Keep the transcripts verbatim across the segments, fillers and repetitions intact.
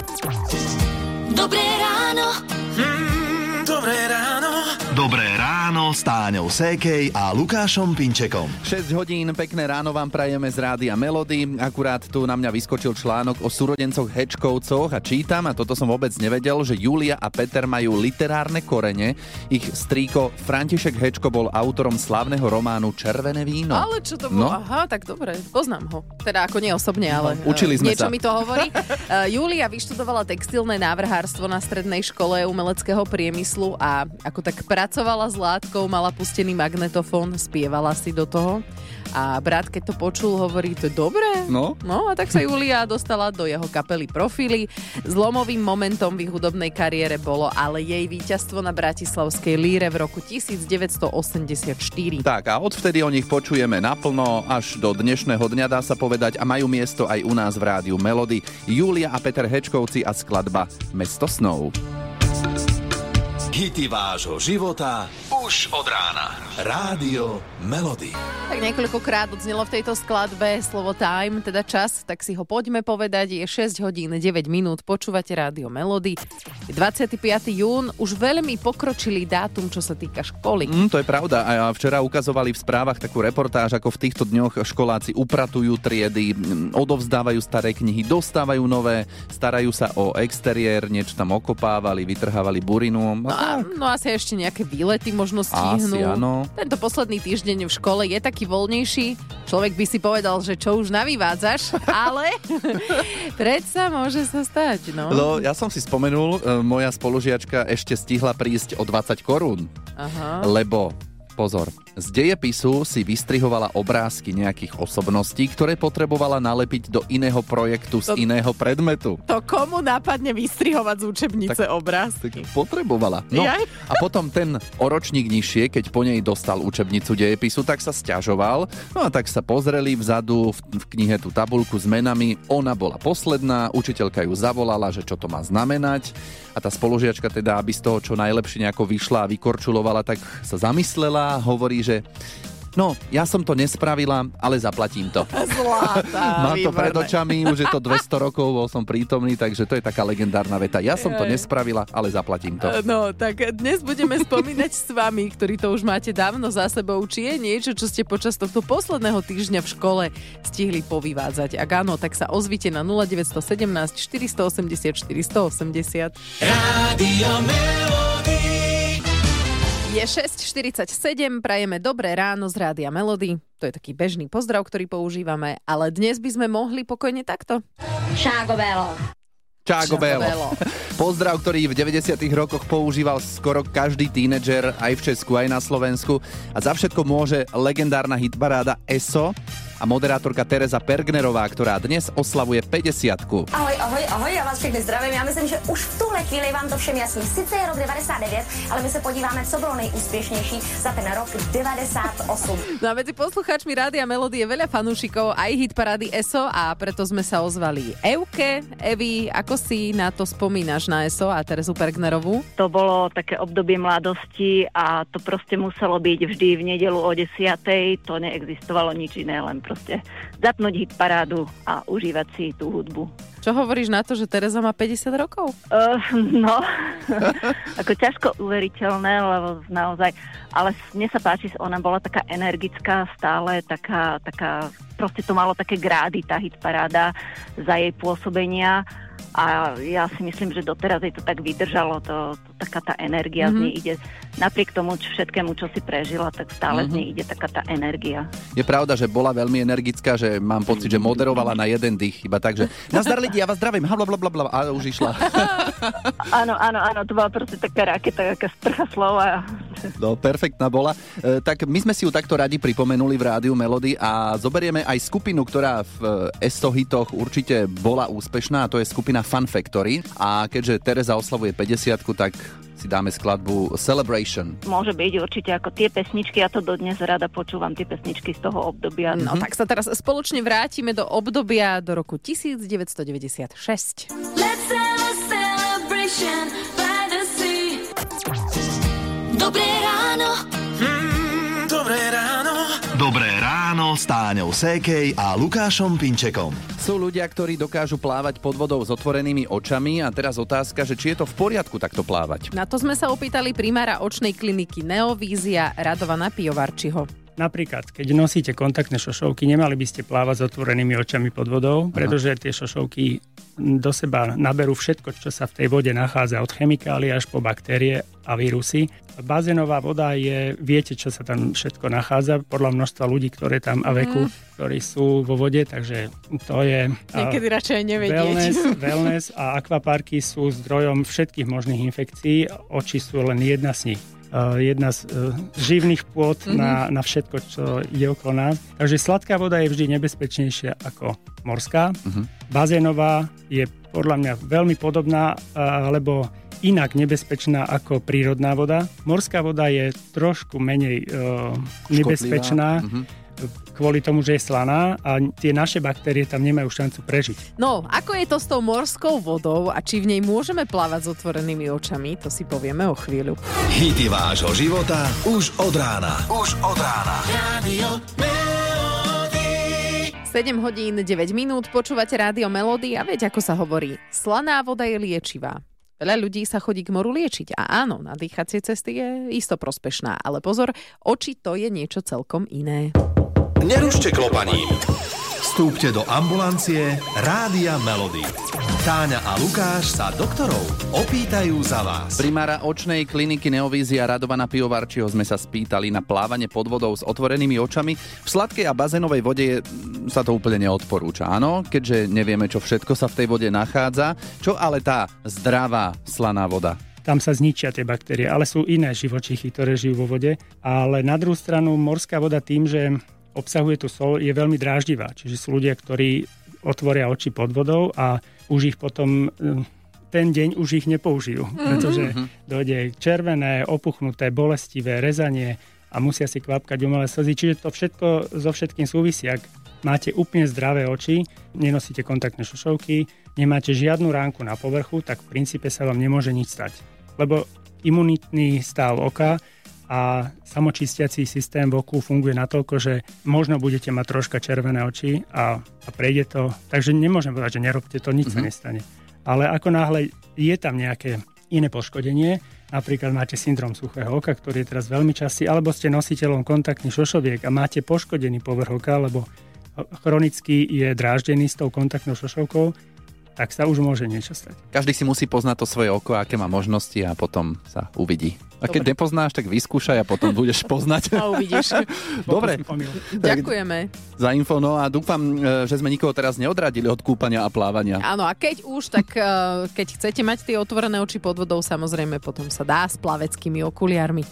Dobré ráno. Mm, dobré ráno. Dobré ráno s Táňou Sékej a Lukášom Pinčekom. šesť hodín, pekné ráno vám prajeme z Rádia Melody. Akurát tu na mňa vyskočil článok o súrodencoch Hečkovcoch a čítam, a toto som vôbec nevedel, že Julia a Peter majú literárne korene. Ich strýko František Hečko bol autorom slávneho románu Červené víno. Ale čo to bolo? No. Aha, tak dobre, poznám ho. Teda ako nie osobne, ale No, učili sme niečo sa. mi to hovorí. Uh, Julia vyštudovala textilné návrhárstvo na strednej škole umeleckého priemyslu a ako tak pracovala s látkou, mala pustený magnetofón, spievala si do toho. A brat, keď to počul, hovorí, to je dobré. No. No a tak sa Julia dostala do jeho kapely Profily. Zlomovým momentom v ich hudobnej kariére bolo ale jej víťazstvo na Bratislavskej líre v roku devätnásťstoosemdesiatštyri. Tak a odvtedy o nich počujeme naplno až do dnešného dňa, dá sa povedať, a majú miesto aj u nás v Rádiu Melody. Julia a Peter Hečkovci a skladba Mesto snov. Hity vášho života už od rána. Rádio Melody. Tak niekoľkokrát odznelo v tejto skladbe slovo time, teda čas, tak si ho poďme povedať. Je šesť hodín deväť minút, počúvate Rádio Melody. dvadsiateho piateho júna, už veľmi pokročilý dátum, čo sa týka školy. Mm, to je pravda. A včera ukazovali v správach takú reportáž, ako v týchto dňoch školáci upratujú triedy, odovzdávajú staré knihy, dostávajú nové, starajú sa o exteriér, niečo tam okopávali, vytrhávali burinu. No, a, no asi ešte nejaké výlety možno stihnú. Asi áno. Tento posledný týždeň v škole je taký voľnejší. Človek by si povedal, že čo už navývádzaš, ale predsa môže sa stať. No. No, ja som si spomenul, e, moja spolužiačka ešte stihla prísť o dvadsať korún. Aha. Lebo, pozor, z dejepisu si vystrihovala obrázky nejakých osobností, ktoré potrebovala nalepiť do iného projektu z To- iného predmetu. To komu nápadne vystrihovať z učebnice Tak- obrázky? Potrebovala. No Jaj. a potom ten o ročník nižšie, keď po nej dostal učebnicu dejepisu, tak sa sťažoval. No a tak sa pozreli vzadu v, v knihe tú tabuľku s menami. Ona bola posledná, učiteľka ju zavolala, že čo to má znamenať. A tá spolužiačka teda, aby z toho čo najlepšie nejako vyšla a vykorčulovala, tak sa zamyslela, hovorí, že no, ja som to nespravila, ale zaplatím to. Zlatá, Mám to pred výborné. očami, už je to dvesto rokov, bol som prítomný, takže to je taká legendárna veta. Ja som to nespravila, ale zaplatím to. No, tak dnes budeme spomínať s vami, ktorí to už máte dávno za sebou, či je niečo, čo ste počas tohto posledného týždňa v škole stihli povyvádzať. Ak áno, tak sa ozvite na nula deväť jedna sedem štyri osem štyri osem štyri. Rádio Melody. Je šesť štyridsaťsedem, prajeme dobré ráno z Rádia Melody. To je taký bežný pozdrav, ktorý používame, ale dnes by sme mohli pokojne takto. Čágo Belo. Čágo Belo. Belo. Pozdrav, ktorý v deväťdesiatych rokoch používal skoro každý tínedžer aj v Česku, aj na Slovensku. A za všetko môže legendárna hitparáda es o a moderátorka Tereza Pergnerová, ktorá dnes oslavuje päťdesiatku. Ahoj, ahoj, ahoj, já vás všechny zdravím. Já myslím, že už v tuhle chvíli je vám to všem jasný. Sice je rok devadesát devět, ale my se podíváme, co bylo nejúspěšnější za ten rok devadesát osm. No a medzi poslucháčmi Rádia Melody je veľa fanúšikov aj hitparády es o a preto sme sa ozvali Evke. Evi, ako si na to spomínaš, na es o a Terezu Pergnerovú? To bolo také obdobie mladosti a to proste muselo byť vždy v nedeľu o desiatej. To neexistovalo nič iné, len proste zapnúť hitparádu a užívať si tú hudbu. Čo hovoríš na to, že Tereza má päťdesiat rokov? Uh, no, ako ťažko uveriteľné, lebo naozaj, ale mne sa páči, ona bola taká energická stále, taká, taká, proste to malo také grády, tá hitparáda za jej pôsobenia. A ja si myslím, že doteraz jej to tak vydržalo, to, to taká tá energia mm-hmm. z nej ide. Napriek tomu čo všetkému, čo si prežila, tak stále mm-hmm. z nej ide taká tá energia. Je pravda, že bola veľmi energická, že mám pocit, že moderovala na jeden dých, iba tak, že nazdar lidi, ja vás zdravím, blablabla, a už išla. Áno, áno, áno, to bola proste taká raketa, taká sprcha slova. No, perfektná bola. E, tak my sme si ju takto radi pripomenuli v Rádiu Melody a zoberieme aj skupinu, ktorá v es o hitoch určite bola úspešná, a to je skupina Fun Factory. A keďže Tereza oslavuje päťdesiatku, tak si dáme skladbu Celebration. Môže byť určite ako tie pesničky, ja to dodnes rada počúvam, tie pesničky z toho obdobia. No tak sa teraz spoločne vrátime do obdobia do roku devätnásťstodeväťdesiatšesť. Let's have a celebration by the sea. Dobré ráno. Mm, dobré ráno. Dobré ráno ráno s Táňou Sékej a Lukášom Pinčekom. Sú ľudia, ktorí dokážu plávať pod vodou s otvorenými očami a teraz otázka, že či je to v poriadku takto plávať. Na to sme sa opýtali primára očnej kliniky Neovízia Radovana Pijovarčiho. Napríklad, keď nosíte kontaktné šošovky, nemali by ste plávať s otvorenými očami pod vodou, pretože tie šošovky do seba naberú všetko, čo sa v tej vode nachádza, od chemikálií až po baktérie a vírusy. Bazénová voda je, viete, čo sa tam všetko nachádza, podľa množstva ľudí, ktoré tam a veku, mm. ktorí sú vo vode, takže to je... Niekedy radšej nevedieť. Wellness, wellness a akvaparky sú zdrojom všetkých možných infekcií, oči sú len jedna z nich. jedna z uh, živných pôd mm-hmm. na, na všetko, čo je okolo nás. Takže sladká voda je vždy nebezpečnejšia ako morská. Mm-hmm. Bazénová je podľa mňa veľmi podobná, alebo inak nebezpečná ako prírodná voda. Morská voda je trošku menej uh, nebezpečná. Mm-hmm. Kvôli tomu, že je slaná a tie naše baktérie tam nemajú šancu prežiť. No, ako je to s tou morskou vodou a či v nej môžeme plávať s otvorenými očami, to si povieme o chvíľu. Hity vášho života už od rána. Už od rána. Rádio Melody. sedem hodín deväť minút, počúvate Rádio Melody a viete, ako sa hovorí, slaná voda je liečivá. Veľa ľudí sa chodí k moru liečiť a áno, na dýchacie cesty je isto prospešná, ale pozor, oči to je niečo celkom iné. Nerušte klopaním. Vstúpte do ambulancie Rádia Melody. Táňa a Lukáš sa doktorov opýtajú za vás. Primára očnej kliniky Neovízia Radovana Pijovarčiho sme sa spýtali na plávanie pod vodou s otvorenými očami. V sladkej a bazénovej vode sa to úplne neodporúča, áno? Keďže nevieme, čo všetko sa v tej vode nachádza. Čo ale tá zdravá slaná voda? Tam sa zničia tie baktérie, ale sú iné živočichy, ktoré žijú vo vode. Ale na druhú stranu morská voda tým, že obsahuje tú soľ, je veľmi dráždivá. Čiže sú ľudia, ktorí otvoria oči pod vodou a už ich potom ten deň už ich nepoužijú, pretože dojde červené, opuchnuté, bolestivé, rezanie a musia si kvapkať umelé slzy. Čiže to všetko so všetkým súvisí. Ak máte úplne zdravé oči, nenosíte kontaktné šošovky, nemáte žiadnu ránku na povrchu, tak v princípe sa vám nemôže nič stať. Lebo imunitný stav oka a samočistiací systém v oku funguje natoľko, že možno budete mať troška červené oči a, a prejde to. Takže nemôžem povedať, že nerobte to, nič mm-hmm. sa nestane. Ale ako náhle je tam nejaké iné poškodenie, napríklad máte syndrom suchého oka, ktorý je teraz veľmi častý, alebo ste nositeľom kontaktných šošoviek a máte poškodený povrch oka, alebo chronicky je dráždený s tou kontaktnou šošovkou, tak sa už môže niečo stať. Každý si musí poznať to svoje oko, aké má možnosti a potom sa uvidí. A keď Dobre. nepoznáš, tak vyskúšaj a potom budeš poznať. A uvidíš. Dobre. Ďakujeme. Za info, no a dúfam, že sme nikoho teraz neodradili od kúpania a plávania. Áno, a keď už, tak keď chcete mať tie otvorené oči pod vodou, samozrejme potom sa dá s plaveckými okuliarmi.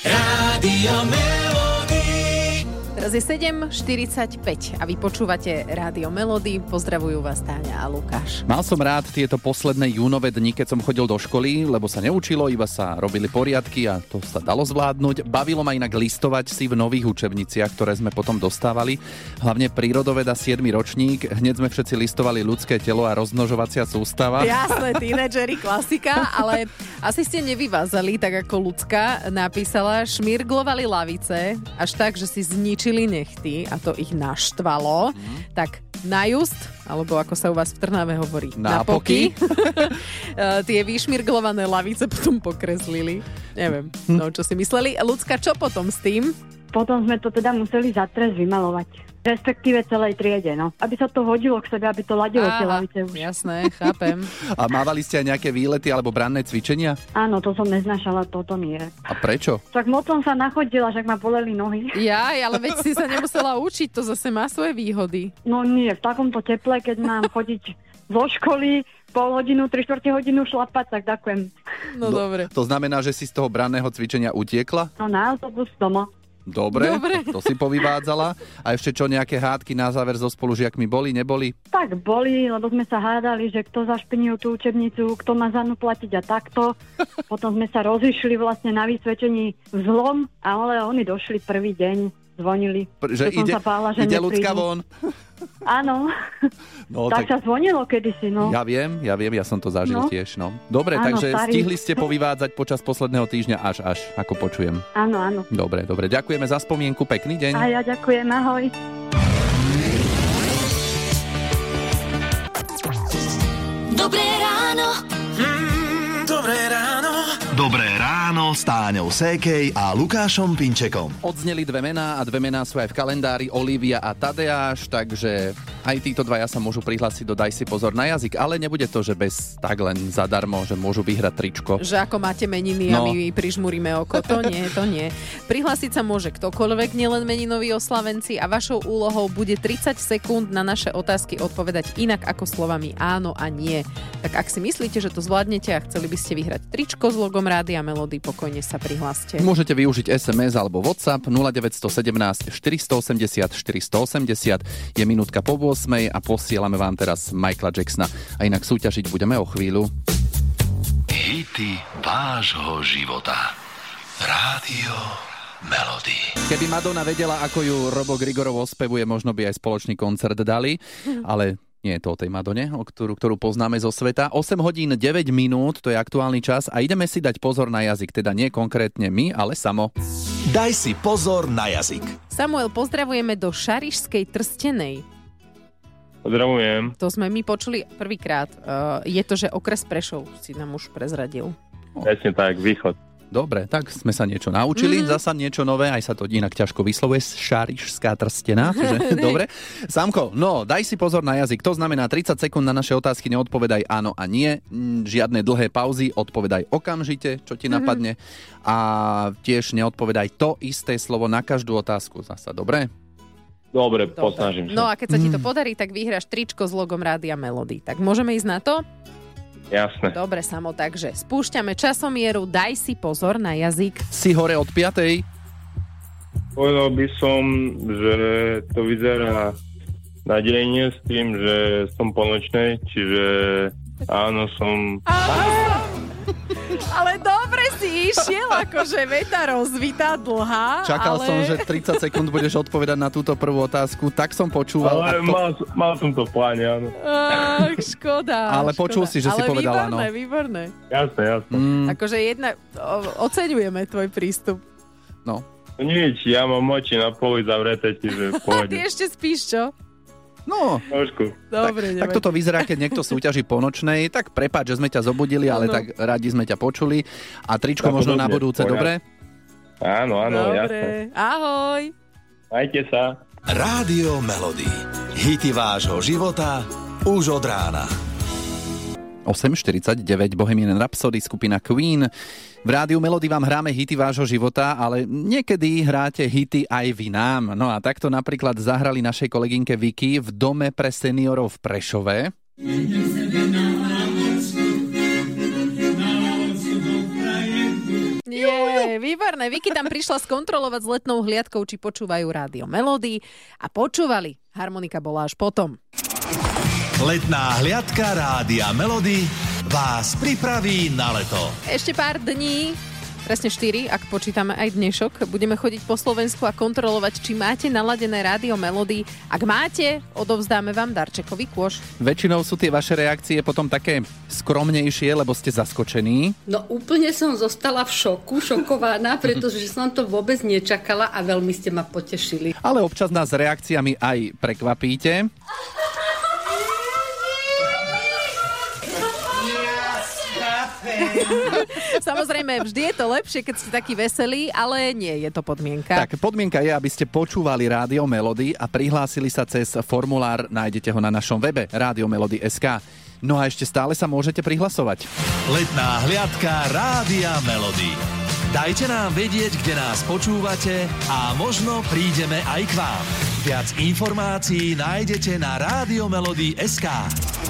Rádio Melody. Teraz je sedem štyridsaťpäť a vy počúvate Rádio Melody. Pozdravujú vás Táňa a Lukáš. Mal som rád tieto posledné júnové dni, keď som chodil do školy, lebo sa neučilo, iba sa robili poriadky a to sa dalo zvládnuť. Bavilo ma inak listovať si v nových učebniciach, ktoré sme potom dostávali. Hlavne prírodoveda siedmy ročník. Hneď sme všetci listovali ľudské telo a rozmnožovacia sústava. Jasné, tínedžeri, klasika, ale asi ste nevyvázali, tak ako ľudská napísala, šmirglovali lavice až tak, že si zničili nechty a to ich naštvalo, mm. tak na just, alebo ako sa u vás v Trnave hovorí, na, na poky, tie vyšmirglované lavice potom pokreslili. Neviem, no čo si mysleli. Ľudská, čo potom s tým? Potom sme to teda museli za trest vymalovať. Respektíve celej triede, no. Aby sa to hodilo k sebe, aby to ladilo tie lavice už. Jasné, chápem. A mávali ste aj nejaké výlety alebo branné cvičenia? Áno, to som neznašala, toto nie. A prečo? Tak moc som sa nachodila, však ma boleli nohy. Jaj, ale veď si sa nemusela učiť, to zase má svoje výhody. No nie, v takomto teple, keď mám chodiť zo školy, pol hodinu, tri štvrte hodinu šlapať, tak ďakujem. No, no dobre. To znamená, že si z toho branného cvičenia utiekla? No na autobus doma. Dobre, Dobre. To, to si povyvádzala. A ešte čo, nejaké hádky na záver so spolužiakmi boli, neboli? Tak boli, lebo sme sa hádali, že kto zašpinil tú učebnicu, kto má za ňu platiť a takto. Potom sme sa rozišli vlastne na vysvedčení vzlom, ale oni došli prvý deň, zvonili. Pr- že ide, sa bála, že ide ľudská von. Áno, no, tak, tak sa zvonilo kedysi, no. Ja viem, ja viem, ja som to zažil no. tiež, no. Dobre, áno, takže starý. Stihli ste povyvádzať počas posledného týždňa až, až, ako počujem. Áno, áno. Dobre, dobre, ďakujeme za spomienku, pekný deň. A ja ďakujem, ahoj. Dobré ráno. Mm, dobré ráno. Dobré ráno s Táňou Sékej a Lukášom Pinčekom. Odzneli dve mená a dve mená sú aj v kalendári, Olivia a Tadeáš, takže aj títo dvaja sa môžu prihlásiť do Daj si pozor na jazyk, ale nebude to, že bez tak len zadarmo, že môžu vyhrať tričko. Že ako máte meniny no. a my prižmúrime oko, to nie, to nie. Prihlásiť sa môže ktokoľvek, nielen meninoví oslavenci, a vašou úlohou bude tridsať sekúnd na naše otázky odpovedať inak ako slovami áno a nie. Tak ak si myslíte, že to zvládnete a chceli by ste vyhrať tričko s logom Rádia Melody, pokojne sa prihláste. Môžete využiť es em es alebo WhatsApp nula deväť jedna sedem štyri osem osem štyri osem osem. Je minútka po ôsmej a posielame vám teraz Michaela Jacksona. A inak súťažiť budeme o chvíľu. Hity vášho života. Rádio Melody. Keby Madonna vedela, ako ju Robo Grigorov ospevuje, možno by aj spoločný koncert dali, ale nie je to o tej Madone, o ktorú, ktorú poznáme zo sveta. osem hodín deväť minút, to je aktuálny čas a ideme si dať pozor na jazyk, teda nie konkrétne my, ale Samo. Daj si pozor na jazyk. Samuel, pozdravujeme do Šarišskej Trstenej. Pozdravujem. To sme my počuli prvýkrát. Uh, je to, že okres Prešov si nám už prezradil. Presne tak, východ. Dobre, tak sme sa niečo naučili, mm. zasa niečo nové, aj sa to inak ťažko vyslovuje, Šarišská Trstená, čiže dobre. Samko, no, daj si pozor na jazyk, to znamená tridsať sekúnd na naše otázky, neodpovedaj áno a nie, žiadne dlhé pauzy, odpovedaj okamžite, čo ti napadne, a tiež neodpovedaj to isté slovo na každú otázku zasa, dobre? Dobre, dobre. Posnažím sa. No a keď sa ti to podarí, tak vyhráš tričko s logom Rádia Melody. Tak môžeme ísť na to? Jasné. Dobre, Samo, takže spúšťame časomieru, daj si pozor na jazyk. Si hore od piatej? Povedal by som, že to vyzerá nádejne s tým, že som po nočnej, čiže áno, som... Ale dobre si išiel, akože veta rozvitá, dlhá. Čakal ale... som, že tridsať sekúnd budeš odpovedať na túto prvú otázku, tak som počúval. Ale to... mal, mal som to v pláne, áno. Ach, škoda. Ale škoda. počul si, že ale si povedal áno. Ale výborné, výborné. Jasné, jasné. Mm. Akože jedna, o, oceňujeme tvoj prístup. No. Nič, ja mám oči na poli zavreté, čiže v pohode. Ty ešte spíš, čo? No, trošku. Dobre, tak, tak toto vyzerá, keď niekto súťaží po nočnej, tak prepáč, že sme ťa zobudili, ale no. tak radi sme ťa počuli. A tričko no, možno podobne, na budúce, poňa. dobre? Áno, áno, dobre. jasné. Ahoj. Majte sa. Rádio Melody. Hity vášho života už od rána. osem štyridsaťdeväť, Bohemian Rhapsody, skupina Queen. V Rádiu Melody vám hráme hity vášho života, ale niekedy hráte hity aj vy nám. No a takto napríklad zahrali našej kolegynke Vicky v dome pre seniorov v Prešove. Je, výborné. Vicky tam prišla skontrolovať s letnou hliadkou, či počúvajú Rádio Melody, a počúvali. Harmonika bola až potom. Letná hliadka Rádia Melody vás pripraví na leto. Ešte pár dní, presne štyri, ak počítame aj dnešok, budeme chodiť po Slovensku a kontrolovať, či máte naladené Rádio Melody. Ak máte, odovzdáme vám darčekový kôš. Väčšinou sú tie vaše reakcie potom také skromnejšie, lebo ste zaskočení. No úplne som zostala v šoku, šokovaná, pretože som to vôbec nečakala a veľmi ste ma potešili. Ale občas nás reakciami aj prekvapíte. Samozrejme, vždy je to lepšie, keď ste takí veselí, ale nie je to podmienka. Tak, podmienka je, aby ste počúvali Rádio Melody a prihlásili sa cez formulár, nájdete ho na našom webe rádio melody bodka es ká. No a ešte stále sa môžete prihlasovať. Letná hliadka Rádia Melody. Dajte nám vedieť, kde nás počúvate a možno prídeme aj k vám. Viac informácií nájdete na rádio melody bodka es ká.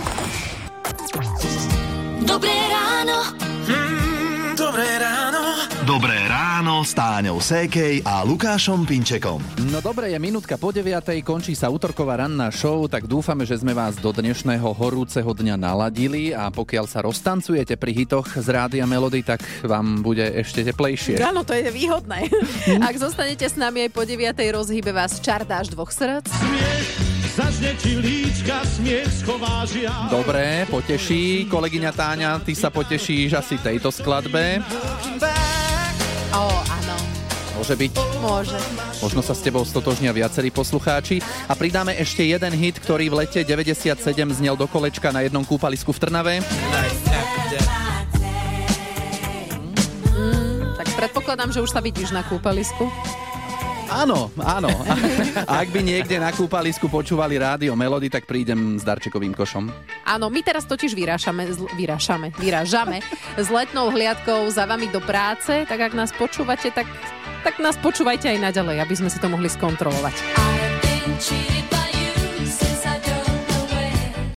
Dobré ráno. Mm, dobré ráno. Dobré ráno s Táňou Sékej a Lukášom Pinčekom. No dobre, je minútka po deviatej, končí sa utorková ranná show, tak dúfame, že sme vás do dnešného horúceho dňa naladili a pokiaľ sa roztancujete pri hitoch z Rádia Melody, tak vám bude ešte teplejšie. Áno, to je výhodné. Ak zostanete s nami aj po deviatej, rozhýbe vás čardáš dvoch srdc. Zažne ti líčka, smiech schová žiaľ. Dobre, poteší. Kolegyňa Táňa, ty sa potešíš asi tejto skladbe. Ó, áno. Môže byť. Môže. Možno sa s tebou stotožnia viacerí poslucháči. A pridáme ešte jeden hit, ktorý v lete deväťdesiatsedem znel do kolečka na jednom kúpalisku v Trnave. Mm, tak predpokladám, že už sa vidíš na kúpalisku. Áno, áno. A ak by niekde na kúpalisku počúvali rádio Melody, tak prídem s darčekovým košom. Áno, my teraz totiž vyrášame, zl- vyrášame, vyrážame s letnou hliadkou za vami do práce, tak ak nás počúvate, tak, tak nás počúvajte aj naďalej, aby sme si to mohli skontrolovať. I have been cheated by